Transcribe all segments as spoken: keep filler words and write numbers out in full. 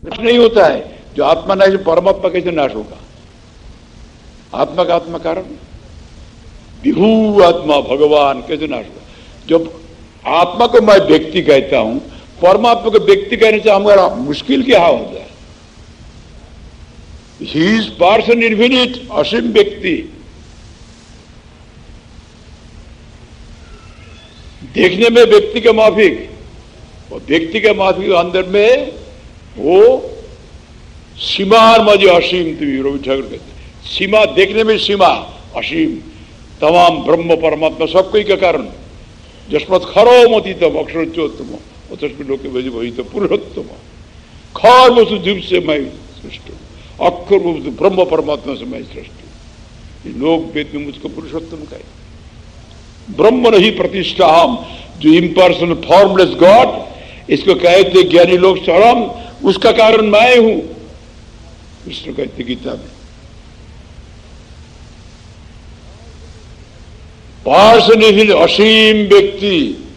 नाश नहीं होता है। जो आत्मा नाश, परमात्मा कैसे नाश होगा? आत्मा का आत्मा कारण, विभू आत्मा भगवान कैसे नाश होगा? जब आत्मा को मैं व्यक्ति कहता हूं, परमात्मा को व्यक्ति कहने से हमारा मुश्किल क्या हो जाए? ही इज पर्सन इन्फिनिट, असीम व्यक्ति। देखने में व्यक्ति के माफिक, और व्यक्ति के माफिक अंदर में वो सीमा मजे असीम। तुम रवि ठाकुर कहते सीमा, देखने में सीमा असीम, तमाम ब्रह्म परमात्मा सब कोई का कारण। जस्मत खरो मतीतम अक्षरोच्चोत्तम तस्मिन् लोके भजित पुरुषोत्तम। खर वस्तु जीव से मैं सृष्ट हूं, अक्षर वस्तु ब्रह्म परमात्मा से मैं सृष्ट हूं। लोग वेद में मुझको पुरुषोत्तम कहे। ब्रह्म नहीं प्रतिष्ठा हम, जो इम्पर्सनल फॉर्मलेस गॉड, इसको कहते ज्ञानी लोग स्वयं, उसका कारण मैं हूं। विष्णु कहते गीता में पर्सन इज असीम व्यक्ति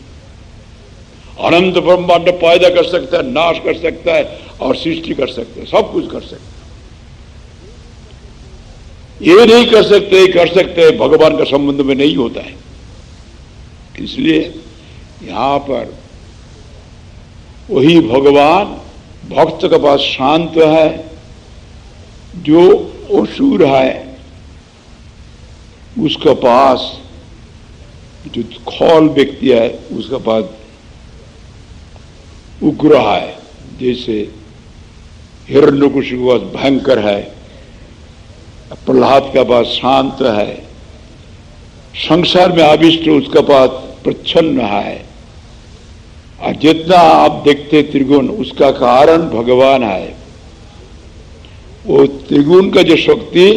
अनंत ब्रह्मांड पैदा कर सकता है, नाश कर सकता है और सृष्टि कर सकता है, सब कुछ कर सकता है। ये नहीं कर सकते, कर सकते हैं, भगवान का संबंध में नहीं होता है। इसलिए यहां पर वही भगवान भक्त के पास शांत है, जो असुर है उसके पास, जो खौल व्यक्ति है उसके पास उग्र है। जैसे हिरण्यकशिपु के पास भयंकर है, प्रहलाद का पास शांत है, संसार में आविष्ट उसका पास प्रच्छन्न है। और जितना आप देखते त्रिगुण, उसका कारण भगवान है। वो त्रिगुण का जो शक्ति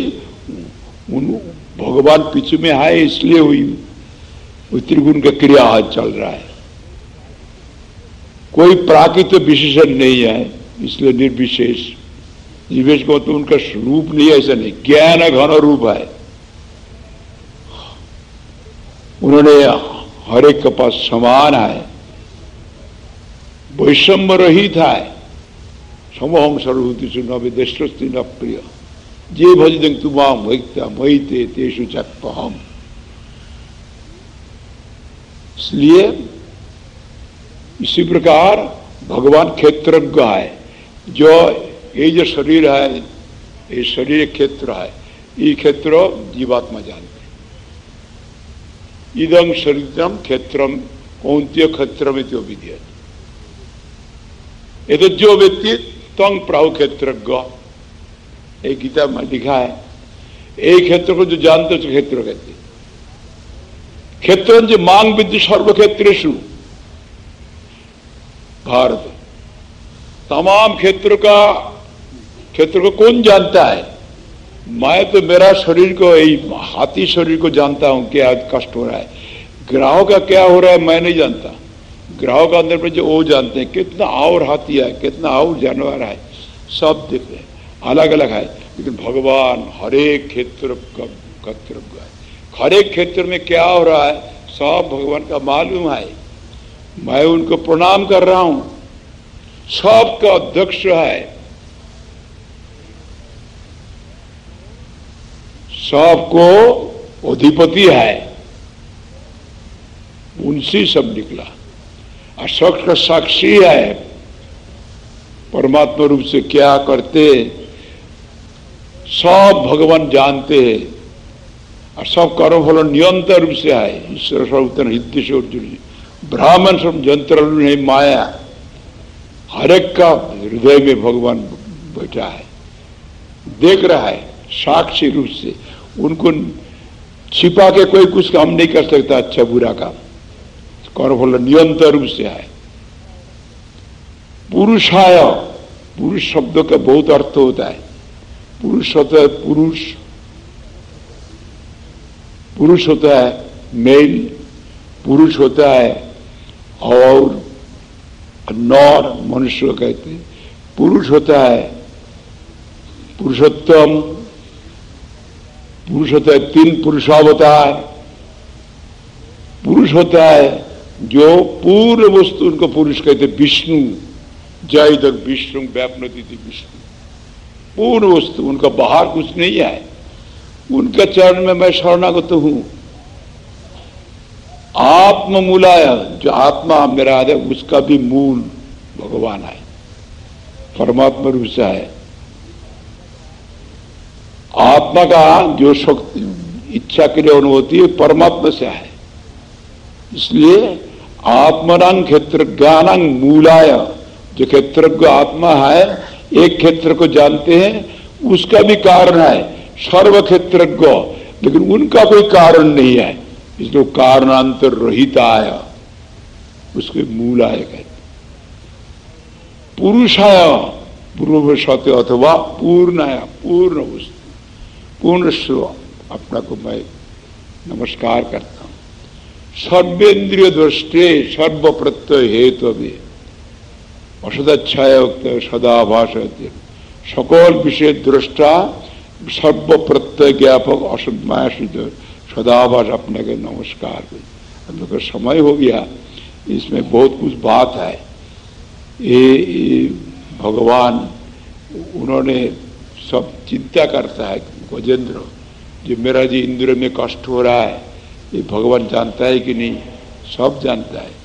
भगवान पीछे में है, इसलिए हुई वो त्रिगुण का क्रिया आज चल रहा है। कोई प्राकृतिक विशेषण नहीं है, इसलिए निर्विशेष। निर्विशेष को तो उनका स्वरूप नहीं है, ऐसा नहीं, ज्ञान घन रूप है। उन्होंने हर एक के पास समान है, वैषम्य रहित है। समोहम सर्वभूतेषु न विद्वेष्टि न प्रिय, जे भजते तुमाम भक्त्या मयि ते तेषु चक्पहम्। इसलिए इसी प्रकार भगवान क्षेत्रज्ञ है। जो ये जो शरीर है, ये शरीर क्षेत्र है, ये क्षेत्र जीवात्मा जानते। इदं शरीरम क्षेत्रम कौन्त्य क्षेत्रम इति विद्यते। ये तो जो व्यक्ति तंग प्राहु क्षेत्रज्ञ, एक गीता में लिखा है, एक क्षेत्र को जो जानते उसे क्षेत्र कहते। क्षेत्र जो मांग विद्य सर्व क्षेत्रेषु, भारत तमाम क्षेत्र का, क्षेत्र को कौन जानता है? मैं तो मेरा शरीर को, यही हाथी शरीर को जानता हूं क्या कष्ट हो रहा है। ग्राहों का क्या हो रहा है मैं नहीं जानता। ग्राहों का अंदर में जो वो जानते हैं, कितना और हाथी है, कितना और जानवर है, सब देख रहे हैं, अलग अलग है। लेकिन भगवान हर एक क्षेत्र का कर्तव्य है। हर एक क्षेत्र में क्या हो रहा है सब भगवान का मालूम है। मैं उनको प्रणाम कर रहा हूं, सबका अध्यक्ष है, सबको अधिपति है, उनसे सब निकला। और शख्स का साक्षी है, परमात्मा रूप से क्या करते सब भगवान जानते हैं। और सब कर्म फल नियंत्रण रूप से है। ईश्वर सर्वतन हृदय से अर्जुन, ब्राह्मण सब जंत्र नहीं माया, हर एक का हृदय में भगवान बैठा है, देख रहा है साक्षी रूप से। उनको छिपा के कोई कुछ काम नहीं कर सकता, अच्छा बुरा काम। कर्मफल नियंत्रण रूप से है। पुरुषाय, पुरुष शब्द का बहुत अर्थ होता है। पुरुष होता है पुरुष, पुरुष होता है मेल, पुरुष होता है और नर मनुष्य कहते हैं। पुरुष होता है पुरुषोत्तम, पुरुष होता है तीन पुरुषावतार। पुरुष होता है जो पूर्ण वस्तु, उनको पुरुष कहते हैं विष्णु। जय तक विष्णु व्यापनति विष्णु, पूर्ण वस्तु, उनका बाहर कुछ नहीं है, उनके चरण में मैं शरणागत हूं। आत्म मूलाय, जो आत्मा मेरा है उसका भी मूल भगवान है, परमात्मा रूप से है। आत्मा का जो शक्ति इच्छा के लिए अनुभूति है परमात्मा से है। इसलिए आत्मनांग क्षेत्र ज्ञानांग मूलाय, जो क्षेत्रज्ञ आत्मा है, एक क्षेत्र को जानते हैं, उसका भी कारण है सर्व क्षेत्रज्ञ, लेकिन उनका कोई कारण नहीं है, इसलिए कारणांतर रहित आया, उसके मूल आय कहते। पुरुषाय पूर्व सत्य अथवा पूर्णाया, पूर्ण वस्तु, पूर्ण स्व, अपना को मैं नमस्कार करता हूं। सर्वेन्द्रिय दृष्टे सर्व प्रत्यय हेतु असदच्छाय सदाभास, सकल विषय दृष्टा सर्व प्रत्यय ज्ञापक असद माया सिद्ध सदाभास, अपने के नमस्कार। हम लोग का समय हो गया, इसमें बहुत कुछ बात है। ये, ये भगवान उन्होंने सब चिंता करता है, गजेंद्र जो मेरा जी इंद्र में कष्ट हो रहा है, ये भगवान जानता है कि नहीं? सब जानता है।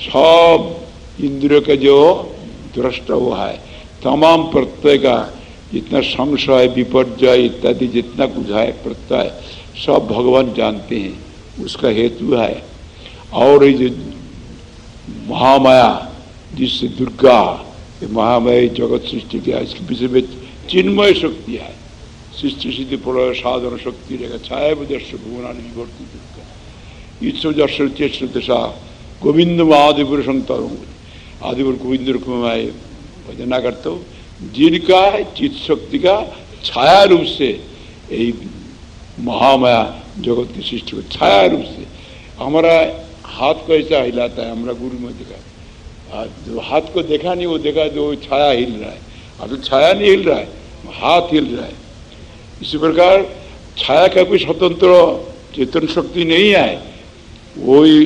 सब इंद्र का जो दृष्टा हुआ है, तमाम प्रत्यय का जितना संशय विपर्जय इत्यादि जितना कुछ है प्रत्यय, सब भगवान जानते हैं, उसका हेतु है। और ये जो महामाया जिससे दुर्गा महामाया जगत सृष्टि किया, इसके पीछे में चिन्मय शक्ति है, सृष्टि सिद्धि प्रलय साधन शक्ति रहेगा। छाया दर्श भुवनानि विभर्ति दुर्गा ईश्वर दर्शन चेष्ट दशा गोविंद आदिपुर संतरों, आदिपुर गोविंद को मैं भजना करता हूँ, जिनका चित्त शक्ति का छाया रूप से यही महामाया जगत की सृष्टि को छाया रूप से। हमारा हाथ को ऐसा हिलाता है, हमारा गुरु में देखा, जो हाथ को देखा नहीं वो देखा जो तो छाया हिल रहा है, अब तो छाया नहीं हिल रहा है, हाथ हिल रहा है। इसी प्रकार छाया का कोई स्वतंत्र चेतन शक्ति नहीं है, वही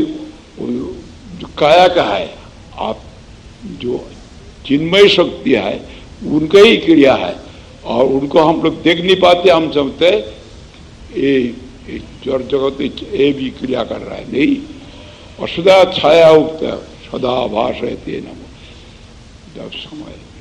जो काया का है, आप जो चिन्मय शक्ति है उनका ही क्रिया है, और उनको हम लोग देख नहीं पाते, हम समझते ये जड़ जगत ये भी क्रिया कर रहा है, नहीं। और सदा छाया उगता सदा भाष रहते नमो। जब समय